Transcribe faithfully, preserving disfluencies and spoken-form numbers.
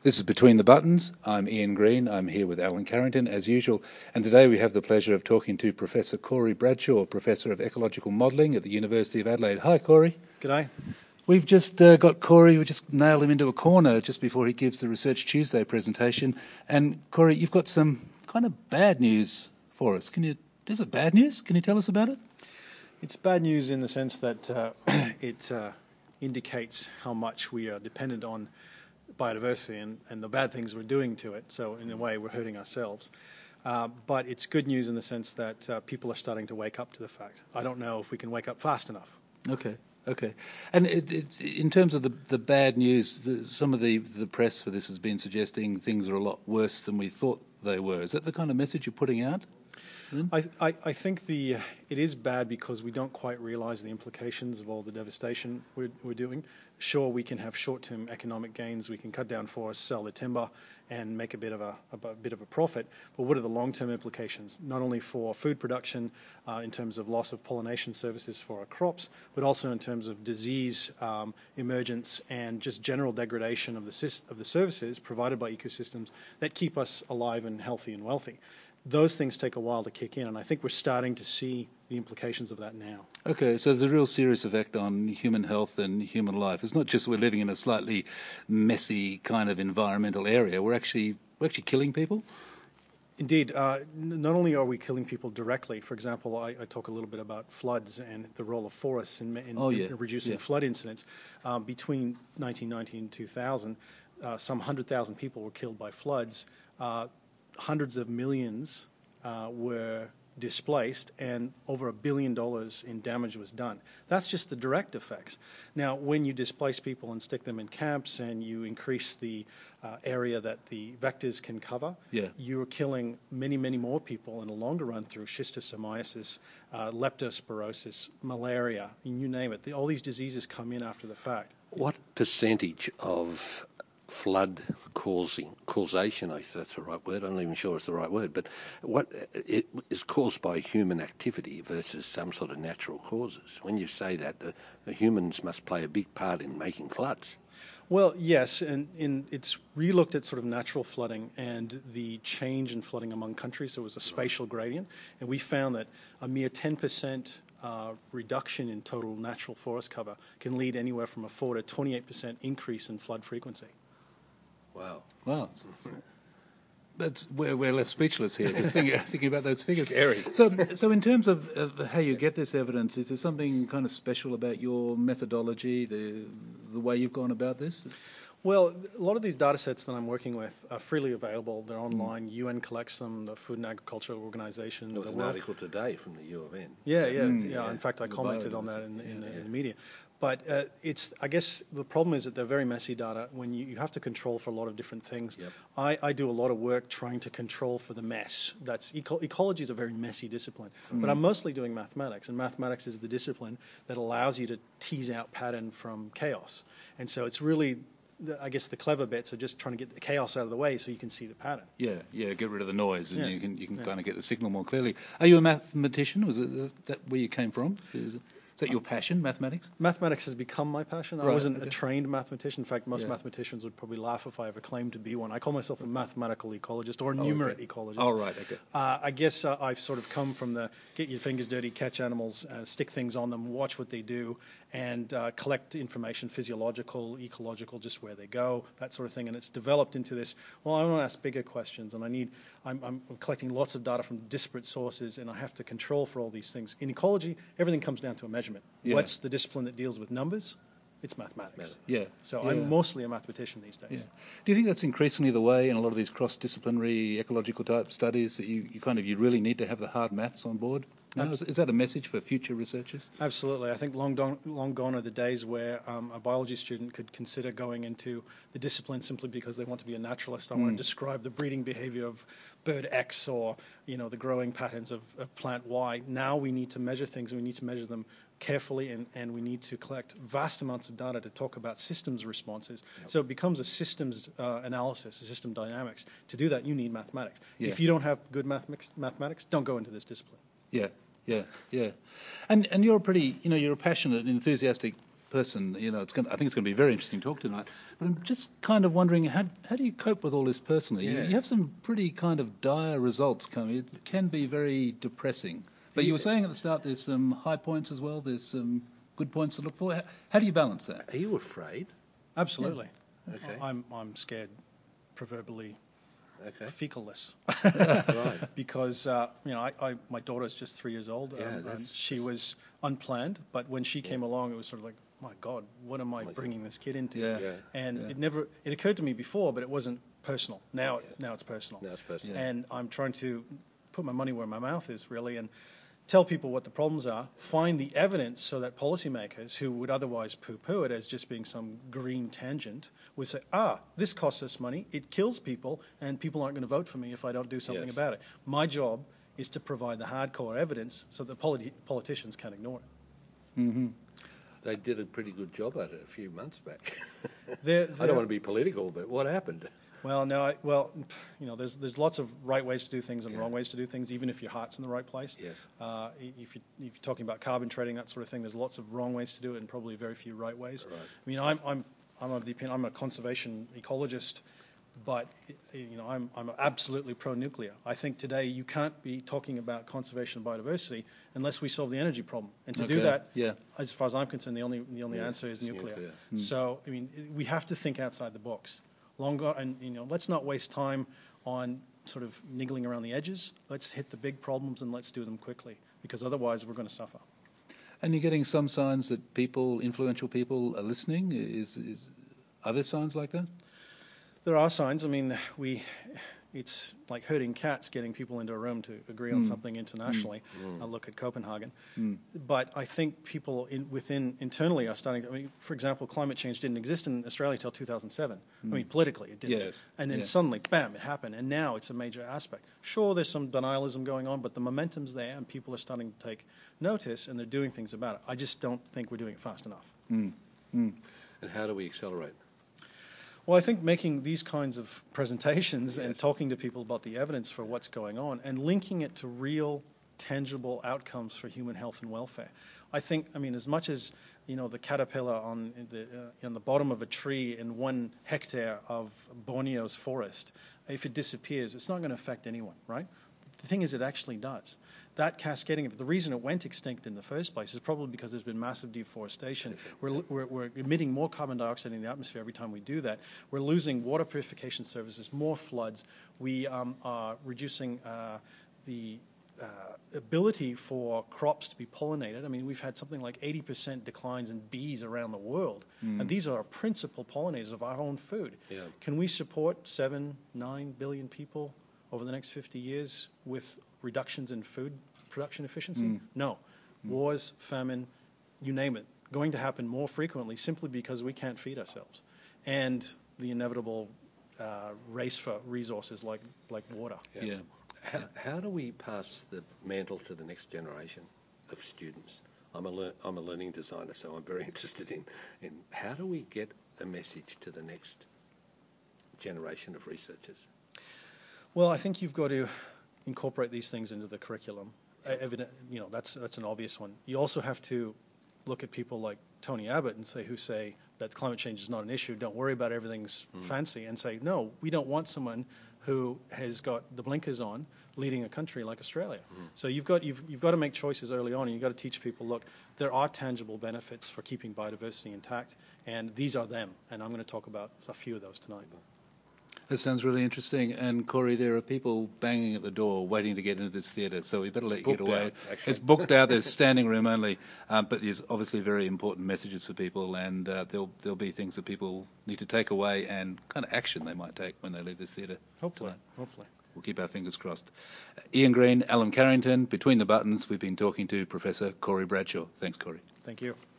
This is Between the Buttons. I'm Ian Green. I'm here with Alan Carrington, as usual. And today we have the pleasure of talking to Professor Corey Bradshaw, Professor of Ecological Modelling at the University of Adelaide. Hi, Corey. G'day. We've just uh, got Corey, we just nailed him into a corner just before he gives the Research Tuesday presentation. And, Corey, you've got some kind of bad news for us. Can you, is it bad news? Can you tell us about it? It's bad news in the sense that uh, it uh, indicates how much we are dependent on biodiversity and, and the bad things we're doing to it. So in a way, we're hurting ourselves. Uh, but it's good news in the sense that uh, people are starting to wake up to the fact. I don't know if we can wake up fast enough. Okay. Okay. And it, it, in terms of the, the bad news, the, some of the, the press for this has been suggesting things are a lot worse than we thought they were. Is that the kind of message you're putting out? I, I, I think the it is bad because we don't quite realise the implications of all the devastation we're, we're doing. Sure, we can have short-term economic gains. We can cut down forests, sell the timber, and make a bit of a, a, a bit of a profit. But what are the long-term implications? Not only for food production, uh, in terms of loss of pollination services for our crops, but also in terms of disease um, emergence and just general degradation of the of the services provided by ecosystems that keep us alive and healthy and wealthy. Those things take a while to kick in, and I think we're starting to see the implications of that now. Okay, so there's a real serious effect on human health and human life. It's not just we're living in a slightly messy kind of environmental area. We're actually we're actually killing people. Indeed. Uh, n- not only are we killing people directly, for example, I, I talk a little bit about floods and the role of forests in, in, oh, yeah. in reducing yeah. flood incidents. Um, between nineteen ninety and two thousand, uh, some one hundred thousand people were killed by floods. Uh, hundreds of millions uh, were displaced, and over a billion dollars in damage was done. That's just the direct effects. Now, when you displace people and stick them in camps and you increase the uh, area that the vectors can cover, yeah. you're killing many, many more people in the longer run through schistosomiasis, uh, leptospirosis, malaria, you name it. The, all these diseases come in after the fact. What percentage of flood causing causation, if that's the right word, I'm not even sure it's the right word, but what it is caused by human activity versus some sort of natural causes? When you say that, the, the humans must play a big part in making floods. Well, yes, and in, it's re-looked at sort of natural flooding and the change in flooding among countries. So it was a spatial gradient, and we found that a mere ten percent uh, reduction in total natural forest cover can lead anywhere from a four to twenty-eight percent increase in flood frequency. Wow. Wow. That's, we're, we're left speechless here, just thinking, thinking about those figures. Scary. So, so in terms of, of how you get this evidence, is there something kind of special about your methodology, the the way you've gone about this? Well, a lot of these data sets that I'm working with are freely available. They're online. Mm. U N collects them, the Food and Agriculture Organization. There was the an World... article today from the U of N. Yeah, yeah, mm, yeah. yeah. In fact, I the commented on that in, in, yeah, the, yeah. in the media. But uh, it's, I guess the problem is that they're very messy data when you, you have to control for a lot of different things. Yep. I, I do a lot of work trying to control for the mess. That's eco- ecology is a very messy discipline. Mm. But I'm mostly doing mathematics, and mathematics is the discipline that allows you to tease out pattern from chaos. And so it's really, I guess the clever bits are just trying to get the chaos out of the way so you can see the pattern. Yeah, yeah, get rid of the noise and Yeah. you can you can Yeah. kind of get the signal more clearly. Are you a mathematician? Was it is that where you came from? Is, it, is that your passion, mathematics? Mathematics has become my passion. I Right, wasn't okay. a trained mathematician. In fact, most Yeah. mathematicians would probably laugh if I ever claimed to be one. I call myself a mathematical ecologist or a Oh, numerate okay. ecologist. Oh, right, okay. Uh, I guess uh, I've sort of come from the get your fingers dirty, catch animals, uh, stick things on them, watch what they do, and uh, collect information, physiological, ecological, just where they go, that sort of thing. And it's developed into this, well, I want to ask bigger questions, and I need, I'm, I'm collecting lots of data from disparate sources, and I have to control for all these things. In ecology, everything comes down to a measurement. Yeah. What's the discipline that deals with numbers? It's mathematics. Yeah. So yeah. I'm mostly a mathematician these days. Yeah. Do you think that's increasingly the way in a lot of these cross-disciplinary ecological type studies that you, you kind of you really need to have the hard maths on board? No? Is, is that a message for future researchers? Absolutely. I think long, don- long gone are the days where um, a biology student could consider going into the discipline simply because they want to be a naturalist. I mm. want to describe the breeding behavior of bird X or, you know, the growing patterns of, of plant Y. Now we need to measure things, and we need to measure them carefully, and, and we need to collect vast amounts of data to talk about systems responses. Yep. So it becomes a systems uh, analysis, a system dynamics. To do that, you need mathematics. Yeah. If you don't have good mathematics, mathematics, don't go into this discipline. Yeah, yeah, yeah. And and you're a pretty, you know, you're a passionate, enthusiastic person. You know, it's going I think it's going to be a very interesting talk tonight. But I'm just kind of wondering, how how do you cope with all this personally? Yeah. You, you have some pretty kind of dire results coming. It can be very depressing. But you were saying at the start there's some high points as well. There's some good points to look for. How, how do you balance that? Are you afraid? Absolutely. Yeah. Okay. I'm I'm scared, proverbially Okay. fecalless, Right. because uh, you know I, I my daughter's just three years old, Yeah, um, and that's- she was unplanned. But when she came along, it was sort of like, my God, what am I my bringing this kid into? Yeah. Yeah. And Yeah. it never it occurred to me before, but it wasn't personal. Now it, now it's personal. Now it's personal. Yeah. And I'm trying to put my money where my mouth is, really, and tell people what the problems are, find the evidence so that policymakers who would otherwise poo-poo it as just being some green tangent would say, ah, this costs us money, it kills people, and people aren't going to vote for me if I don't do something Yes. about it. My job is to provide the hardcore evidence so that politi- politicians can ignore it. Mm-hmm. They did a pretty good job at it a few months back. They're- I they're- don't want to be political, but what happened? Well, no, I, well, you know, there's there's lots of right ways to do things and Yeah. wrong ways to do things, even if your heart's in the right place. Yes. Uh, if, you, if you're talking about carbon trading, that sort of thing, there's lots of wrong ways to do it and probably very few right ways. Right. I mean, I'm I'm I'm of the opinion, I'm a conservation ecologist, but you know, I'm I'm absolutely pro-nuclear. I think today you can't be talking about conservation and biodiversity unless we solve the energy problem. And to do Okay. that, Yeah. as far as I'm concerned, the only the only Yeah, answer is it's nuclear. nuclear. So I mean, we have to think outside the box. Longer, and you know, let's not waste time on sort of niggling around the edges. Let's hit the big problems and let's do them quickly, because otherwise we're going to suffer. And you're getting some signs that people, influential people, are listening. Is, is are there signs like that? There are signs. I mean, we. It's like herding cats, getting people into a room to agree on something internationally. Uh, look at Copenhagen. But I think people in, within internally are starting to, I mean, for example, climate change didn't exist in Australia until two thousand seven. I mean, politically it didn't. Yes. And then Yeah. suddenly, bam, it happened. And now it's a major aspect. Sure, there's some denialism going on, but the momentum's there and people are starting to take notice and they're doing things about it. I just don't think we're doing it fast enough. And how do we accelerate? Well, I think making these kinds of presentations and talking to people about the evidence for what's going on and linking it to real, tangible outcomes for human health and welfare. I think, I mean, as much as, you know, the caterpillar on the, uh, on the bottom of a tree in one hectare of Borneo's forest, if it disappears, it's not going to affect anyone, right? The thing is, it actually does. That cascading, the reason it went extinct in the first place is probably because there's been massive deforestation. We're, we're, we're emitting more carbon dioxide in the atmosphere every time we do that. We're losing water purification services, more floods. We um, are reducing uh, the uh, ability for crops to be pollinated. I mean, we've had something like eighty percent declines in bees around the world. And these are our principal pollinators of our own food. Yeah. Can we support seven, nine billion people over the next fifty years with reductions in food production efficiency? No. Wars, famine, you name it, going to happen more frequently simply because we can't feed ourselves. And the inevitable uh, race for resources like, like water. Yeah. How, how do we pass the mantle to the next generation of students? I'm a, lear- I'm a learning designer, so I'm very interested in, in how do we get the message to the next generation of researchers? Well, I think you've got to incorporate these things into the curriculum. Uh, evident, you know, that's that's an obvious one. You also have to look at people like Tony Abbott and say who say that climate change is not an issue. Don't worry about everything's mm. fancy, and say no. We don't want someone who has got the blinkers on leading a country like Australia. Mm. So you've got you've you've got to make choices early on, and you've got to teach people, look, there are tangible benefits for keeping biodiversity intact, and these are them. And I'm going to talk about a few of those tonight. That sounds really interesting. And Corey, there are people banging at the door waiting to get into this theatre, so we better let It's you get booked away. out, actually. It's booked out. There's standing room only, um, but there's obviously very important messages for people, and uh, there'll there'll be things that people need to take away and kind of action they might take when they leave this theatre. Hopefully, tonight. hopefully. We'll keep our fingers crossed. Uh, Ian Green, Alan Carrington, Between the Buttons. We've been talking to Professor Corey Bradshaw. Thanks, Corey. Thank you.